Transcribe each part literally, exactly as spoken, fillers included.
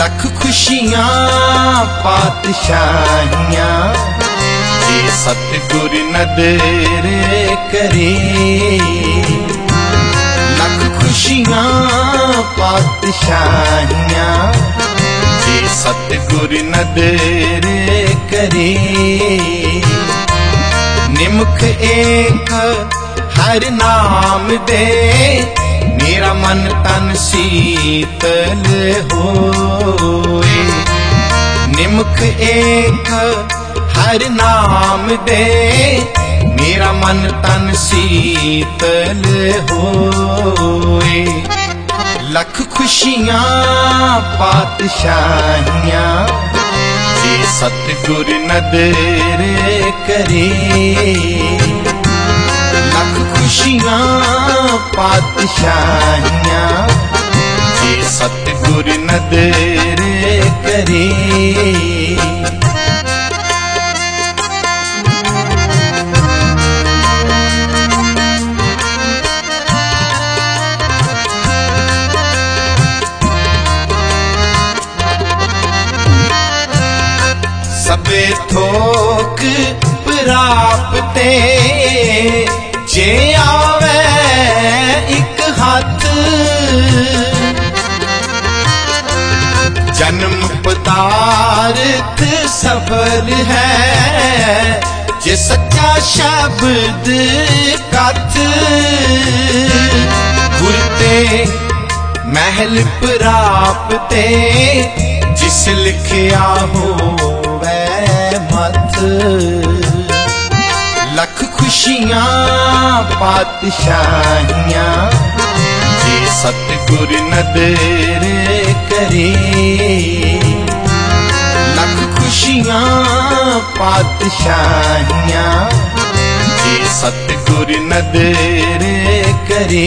लख खुशियां पातशाहियां जे सतगुर नदर करे। लख खुशियां पातशाहियां जे सतगुर नदर करे। निमख एक हर नाम दे मेरा मन तन शीतल होए। निमख एक हर नाम दे मेरा मन तन शीतल होए। लख खुशियां पातशाहियां जे सतगुर नदर करे। लख खुशियां पातशाहियां जे सतगुर नदर करे। सबे थोक प्राप्ते जे आवे एक हाथ। जन्म पदार्थ सफल है जे सच्चा शब्द कथ। गुरते महल प्राप्ते जिस लिखिया होवे मत। लख खुशियां पातशाहियां जे सतगुर नदर करे। लख खुशियां पातशाहियां जे सतगुर नदर करे।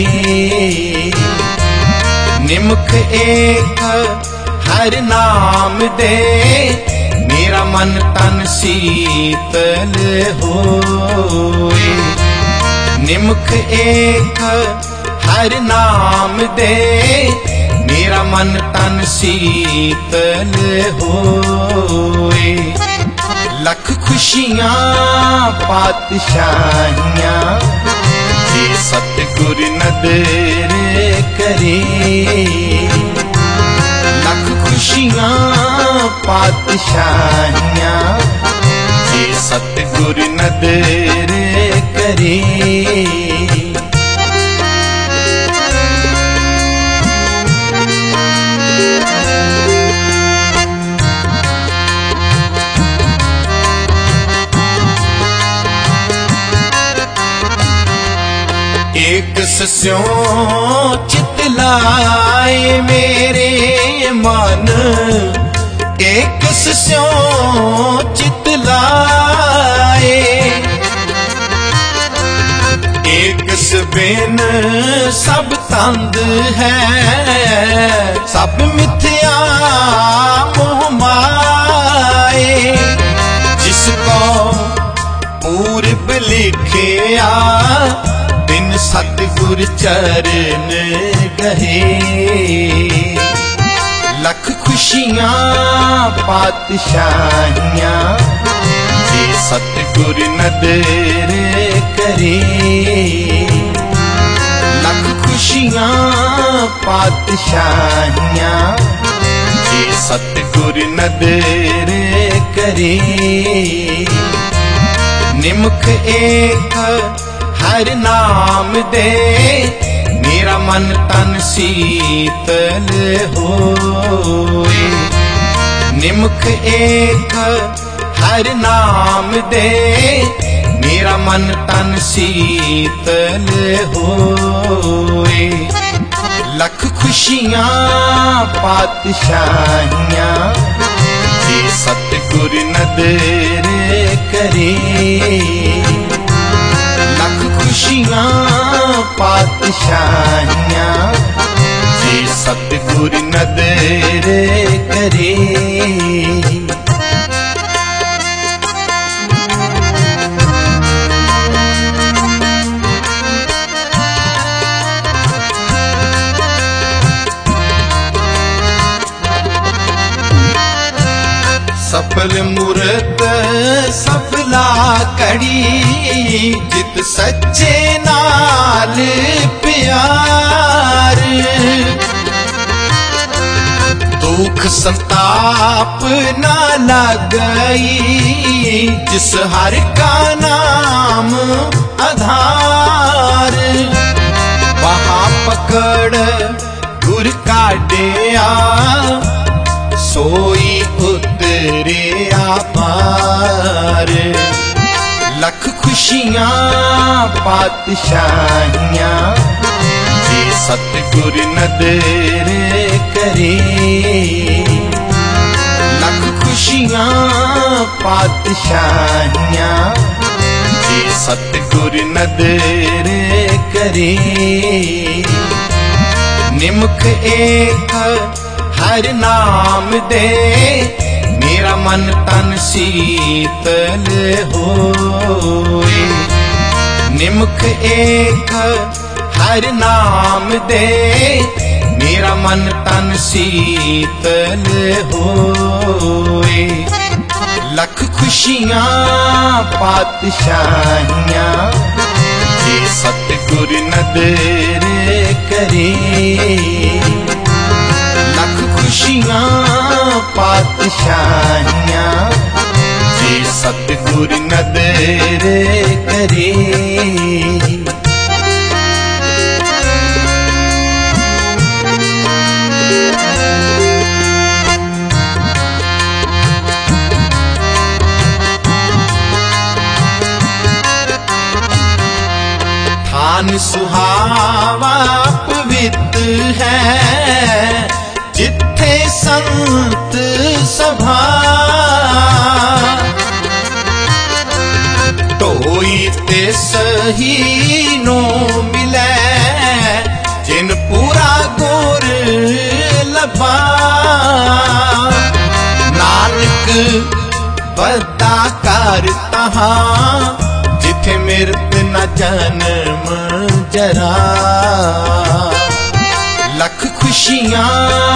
निमख एक हर नाम दे मेरा मन तन शीतल होए। निमख एक हर नाम दे मेरा मन तन शीतल होए। लख खुशियां पातशाहियां जे सतगुर नदर करे। लख खुशियां पातशाहियां जे सतगुर नदर करे। एक सस्यों चित लाए मेरे मन। एक सस्यों चित लाए एक सबिन सब तंद है। सब मिथ्या मोह माए जिसको पूर्व लिखिया बिन सतगुर चरण गहे। लख खुशियां पातशाहियां जे सतगुर नदर करे। लख खुशियां पातशाहियां जे सतगुर नदर करे। निमख एक हर नाम दे मेरा मन तन शीतल होए। निमख एक हर नाम दे मेरा मन तन शीतल होए। लख खुशियां पातशाहियां जे सतगुर नदर करे। लख खुशियां पातशाहियां जे सतगुर नदर करे। सफल मूरत सफला कड़ी जित सच्चे नाल प्यार दुख संताप ना लगई जिस हर का नाम आधार वहा पकड़ गुर काटिया सोई उतरे पार लख खुशियां पातशाहियां जी सतगुर नदर करे लख खुशियां पातशाहियां जी सतगुर नदर करे निमख एक हर नाम दे मेरा मन तन शीतल होए निमख एक हर नाम दे मेरा मन तन शीतल होए लख खुशियां पातशाहियां जी सतगुर नदर करे लख खुशियां पातशाहियां जी सतगुर नदर करे थान सुहावा पवित्र है जिथे संत सभा टोई ते सही नो मिले जिन पूरा गुर लभा नानक बदा कर तहा जिथे मृत न जन्म जरा लख खुशियां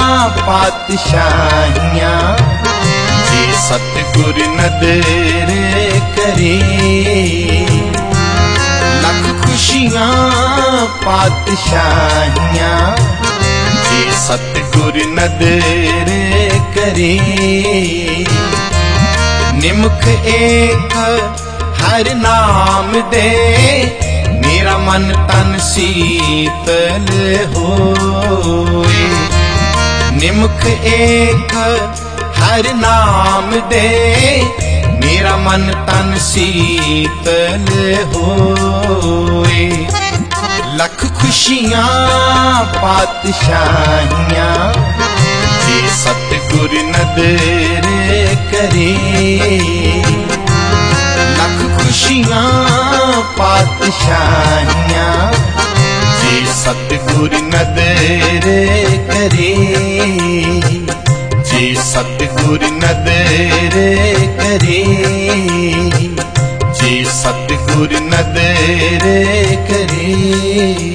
पातशाहियां जी सतगुर नदर करे लख खुशियां पातशाहियां जी सतगुर नदर करे निमख एक हर नाम दे मेरा मन तन शीतल होए निमख एक हर नाम दे मेरा मन तन शीतल होए लख खुशियां पातशाहियां जी सतगुर नदर करे लख खुशियां पातशाहियां जी सतगुर नदर करे जी सतगुर नदर करे जी सतगुर नदर करे।